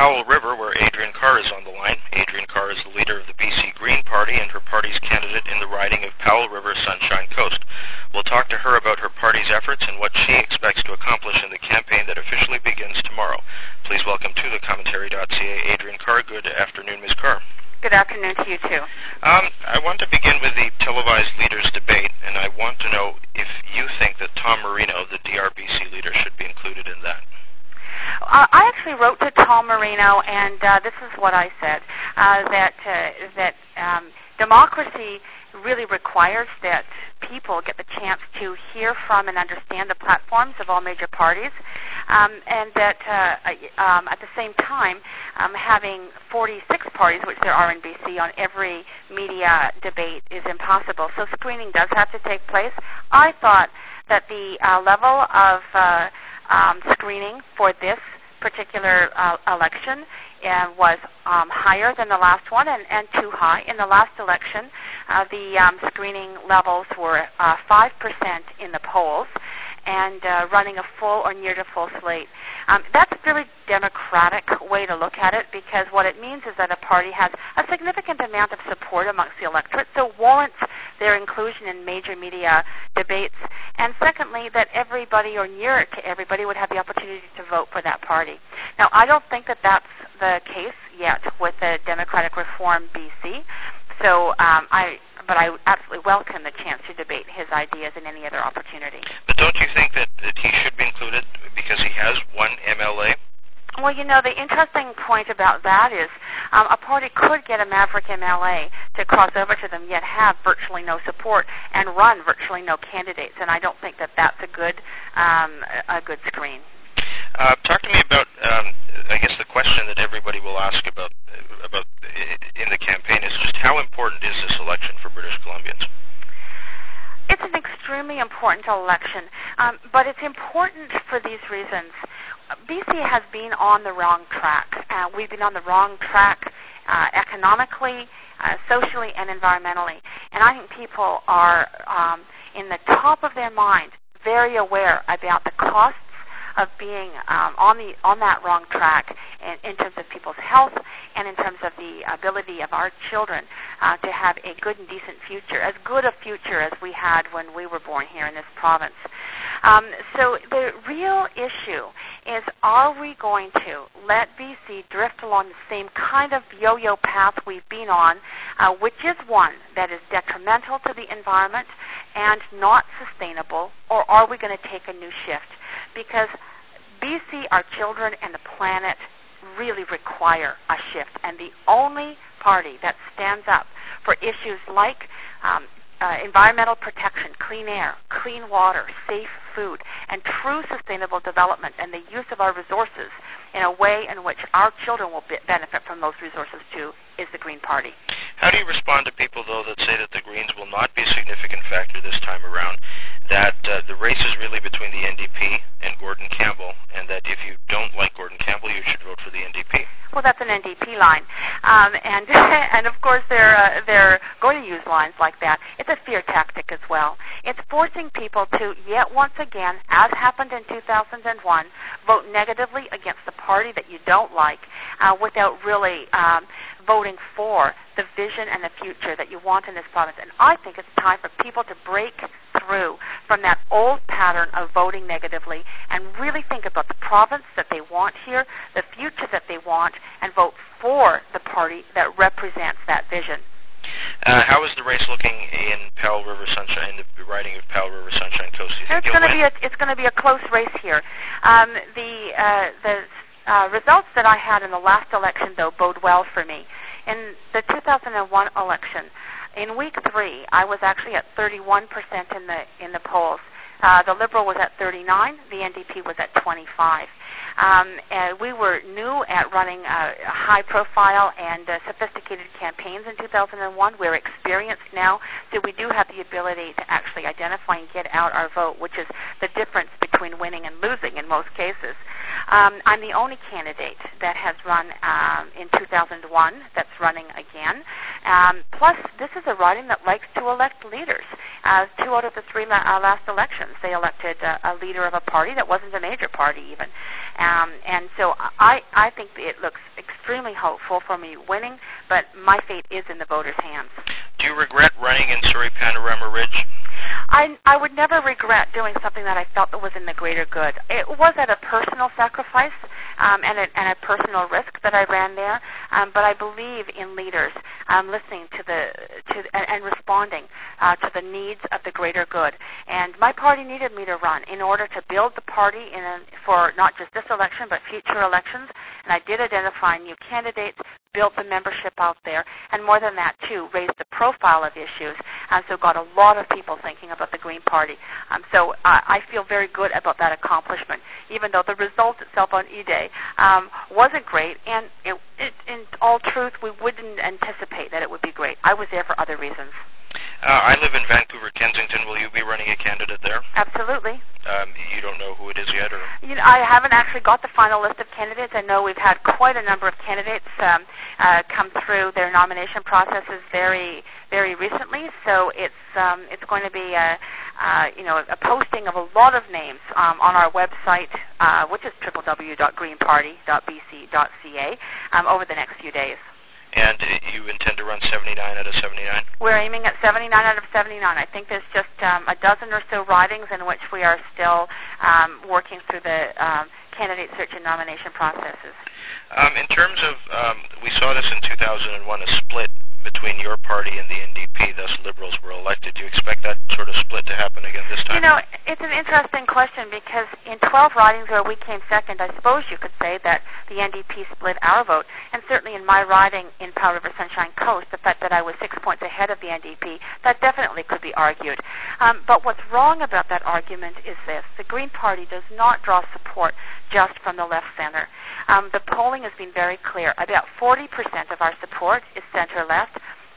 Powell River, where Adrienne Carr is on the line. Adrienne Carr is the leader of the BC Green Party and her party's candidate in the riding of Powell River Sunshine Coast. We'll talk to her about her party's efforts and what she expects to accomplish in the campaign that officially begins tomorrow. Please welcome to the commentary.ca Adrienne Carr. Good afternoon, Ms. Carr. Good afternoon to you, too. I want to begin with the televised leaders debate, and I want to know if you think that Tom Marino, the DRBC leader, should be included in that. I actually wrote to Tom Marino, and this is what I said, that democracy really requires that people get the chance to hear from and understand the platforms of all major parties, and that at the same time, having 46 parties, which there are in BC, on every media debate is impossible. So screening does have to take place. I thought that the level of screening for this particular election was higher than the last one and too high. In the last election, the screening levels were 5% in the polls and running a full or near to full slate. That's a very democratic way to look at it, because what it means is that a party has a significant amount of support amongst the electorate, so warrants their inclusion in major media debates. And secondly, that everybody or near to everybody would have the opportunity to vote for that party. Now, I don't think that that's the case yet with the Democratic Reform BC. So but I absolutely welcome the chance to debate his ideas in any other opportunity. But don't you think that he should be included because he has one MLA? Well, you know, the interesting point about that is a party could get a maverick MLA to cross over to them, yet have virtually no support and run virtually no candidates. And I don't think that that's a good screen. Talk to me about, I guess, the question that everybody will ask about in the campaign is just how important is this election for British Columbians? It's an extremely important election, but it's important for these reasons. BC has been on the wrong track. We've been on the wrong track economically, socially, and environmentally. And I think people are, in the top of their mind, very aware about the costs of being on that wrong track in terms of people's health and in terms of the ability of our children to have a good and decent future, as good a future as we had when we were born here in this province. So the real issue is, are we going to let BC drift along the same kind of yo-yo path we've been on, which is one that is detrimental to the environment and not sustainable, or are we going to take a new shift? Because BC, our children, and the planet really require a shift. And the only party that stands up for issues like environmental protection, clean air, clean water, safe food, and true sustainable development and the use of our resources in a way in which our children will benefit from those resources too is the Green Party. How do you respond to people, though, that say that the Greens will not be a significant factor this time around, that the race is really between the NDP and Gordon Campbell, and that if you don't like Gordon Campbell, you should vote for the NDP? Well, that's an NDP line, and of course they're going to use lines like that. It's a fear tactic as well. It's forcing people to yet once again, as happened in 2001, vote negatively against the party that you don't like, without really voting for the vision and the future that you want in this province. And I think it's time for people to break through from that old pattern of voting negatively and really think about the province that they want here, the future that they want, and vote for the party that represents that vision. How is the race looking in Powell River Sunshine, in the riding of Powell River Sunshine Coast? Do you think it's going to be a close race here. The results that I had in the last election, though, bode well for me. In the 2001 election, in week 3, I was actually at 31% in the polls. The Liberal was at 39. The NDP was at 25. And we were new at running high-profile and sophisticated campaigns in 2001. We're experienced now, so we do have the ability to actually identify and get out our vote, which is the difference between winning and losing in most cases. I'm the only candidate that has run in 2001 that's running again. Plus, this is a riding that likes to elect leaders. 2 out of the 3 last elections, they elected a leader of a party that wasn't a major party even. And so I think it looks extremely hopeful for me winning, but my fate is in the voters' hands. Do you regret running in Surrey Panorama Ridge? I would never regret doing something that I felt that was in the greater good. It was at a personal sacrifice and a personal risk that I ran there, but I believe in leaders listening and responding to the needs of the greater good. And my party needed me to run in order to build the party for not just this election but future elections. And I did identify new candidates, built the membership out there, and more than that, too, raised the profile of issues, and so got a lot of people thinking about the Green Party. So I feel very good about that accomplishment, even though the result itself on E-Day wasn't great, and in all truth, we wouldn't anticipate that it would be great. I was there for other reasons. I live in Vancouver, Kensington. Will you be running a candidate there? Absolutely. You don't know who it is yet, or? I haven't actually got the final list of candidates. I know we've had quite a number of candidates come through their nomination processes very, very recently. So it's going to be a posting of a lot of names on our website, which is www.greenparty.bc.ca, over the next few days. And you intend to run 79 out of 79? We're aiming at 79 out of 79. I think there's just a dozen or so ridings in which we are still working through the candidate search and nomination processes. In terms of, we saw this in 2001, a split between your party and the NDP, thus Liberals were elected. Do you expect that sort of split to happen again this time? It's an interesting question because in 12 ridings where we came second, I suppose you could say that the NDP split our vote. And certainly in my riding in Powell River Sunshine Coast, the fact that I was 6 points ahead of the NDP, that definitely could be argued. But what's wrong about that argument is this. The Green Party does not draw support just from the left center. The polling has been very clear. About 40% of our support is center-left,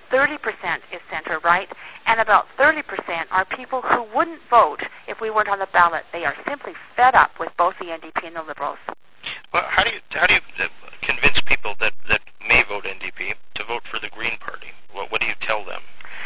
30% is center-right, and about 30% are people who wouldn't vote if we weren't on the ballot. They are simply fed up with both the NDP and the Liberals. Well, how do you convince people that may vote NDP to vote for the Green Party? What do you tell them?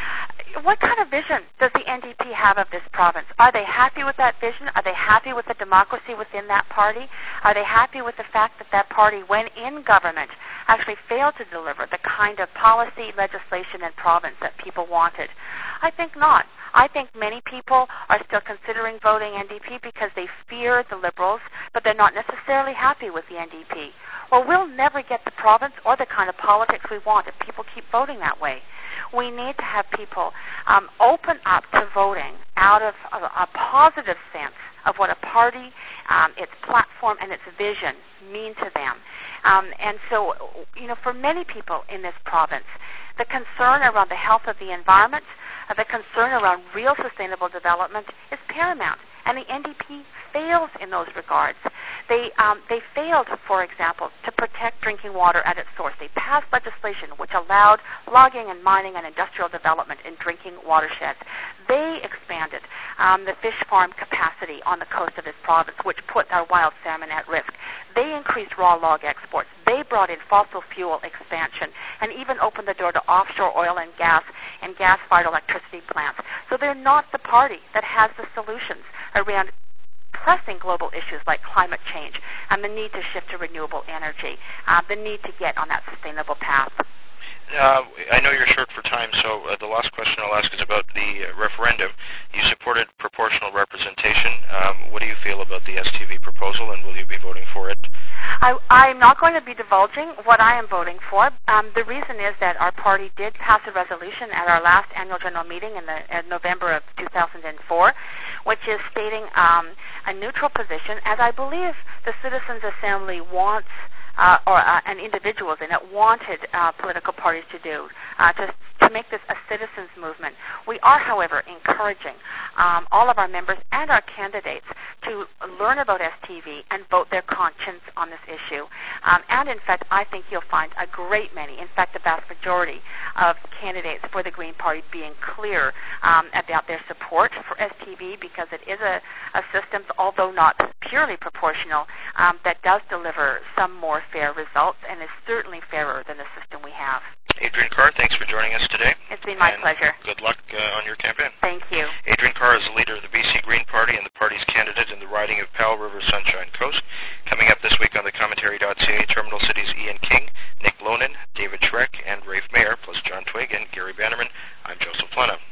What kind of vision does the NDP have of this province? Are they happy with that vision? Are they happy with the democracy within that party? Are they happy with the fact that that party, when in government, actually failed to deliver the kind of policy, legislation, and province that people wanted? I think not. I think many people are still considering voting NDP because they fear the Liberals, but they're not necessarily happy with the NDP. Well, we'll never get the province or the kind of politics we want if people keep voting that way. We need to have people open up to voting out of a positive sense of what a party, its platform, and its vision mean to them. And so, for many people in this province, the concern around the health of the environment, the concern around real sustainable development is paramount. And the NDP fails in those regards. They failed, for example, to protect drinking water at its source. They passed legislation which allowed logging and mining and industrial development in drinking watersheds. They expanded the fish farm capacity on the coast of this province, which put our wild salmon at risk. They increased raw log exports. They brought in fossil fuel expansion and even opened the door to offshore oil and gas-fired electricity plants. So they're not the party that has the solutions around pressing global issues like climate change and the need to shift to renewable energy, the need to get on that sustainable path. I know you're short for time, so the last question I'll ask is about the referendum. You supported proportional representation. What do you feel about the STV proposal, and will you be voting for it? I'm not going to be divulging what I am voting for. The reason is that our party did pass a resolution at our last annual general meeting in November of 2004, which is stating a neutral position, as I believe the Citizens Assembly wants and individuals in it wanted political parties to do, to make this a citizens movement. We are, however, encouraging all of our members and our candidates to learn about STV and vote their conscience on this issue. And in fact, I think you'll find a great many, in fact, the vast majority of candidates for the Green Party being clear about their support for STV because it is a system, although not purely proportional, that does deliver some more fair results and is certainly fairer than the system we have. Adrienne Carr, thanks for joining us today. It's been my pleasure. Good luck on your campaign. Thank you. Adrienne Carr is the leader of the BC Green Party and the party's candidate in the riding of Powell River Sunshine Coast. Coming up this week on the Commentary.ca, Terminal City's Ian King Finnegan, Gary Bannerman, I'm Joseph Plena.